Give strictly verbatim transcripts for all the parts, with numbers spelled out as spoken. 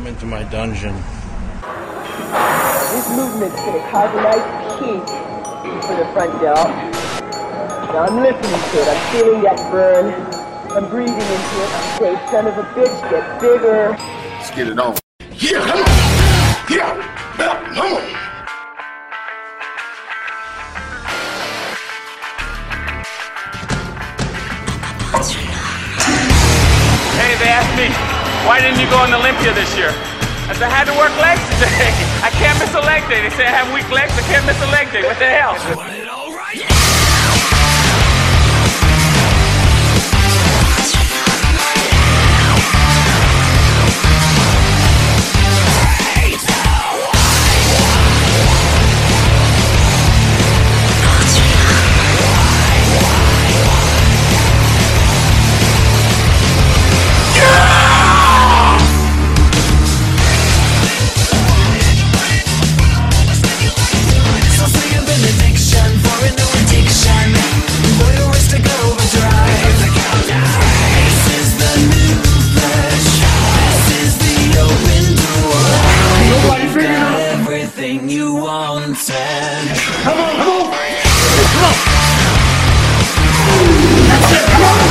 into my dungeon. This movement's gonna cause a nice kink for the front delt. Now I'm listening to it. I'm feeling that burn. I'm breathing into it. I say, son of a bitch, get bigger. Let's get it on. Yeah, come on. Yeah, yeah, come on. Hey, they asked me, why didn't you go on Olympia this year? I said, I had to work legs today. I can't miss a leg day. They say I have weak legs, I can't miss a leg day. What the hell? I want it all right. You wanted. Come on, come on! Come on! That's it, come on!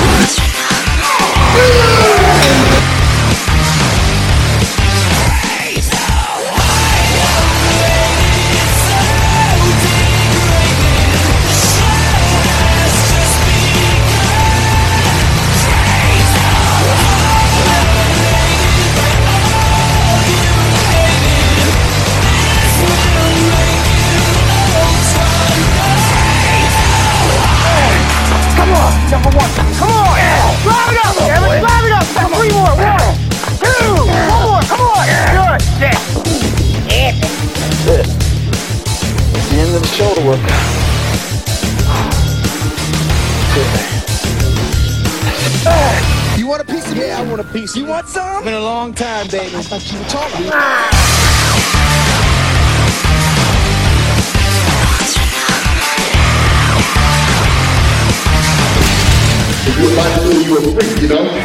Number one. Come on! Yeah. Drive it up! Yeah, let's drive it up! Come three more! One! Two! One more! Come on! Yeah. Good! Six! Yeah. That's it. That's the end of the shoulder workout. Good. You want a piece of me? Yeah, I want a piece. You want some? It's been a long time, baby. I thought you were talking. If you would like to know you were a freak, you know?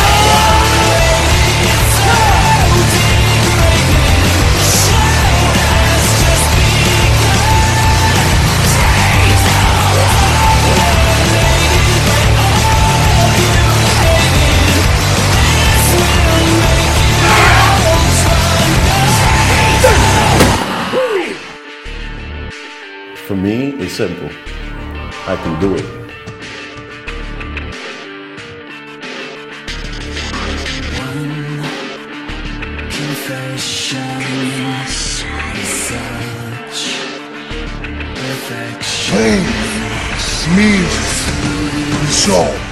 For me, it's simple. I can do it. Pain smears the soul.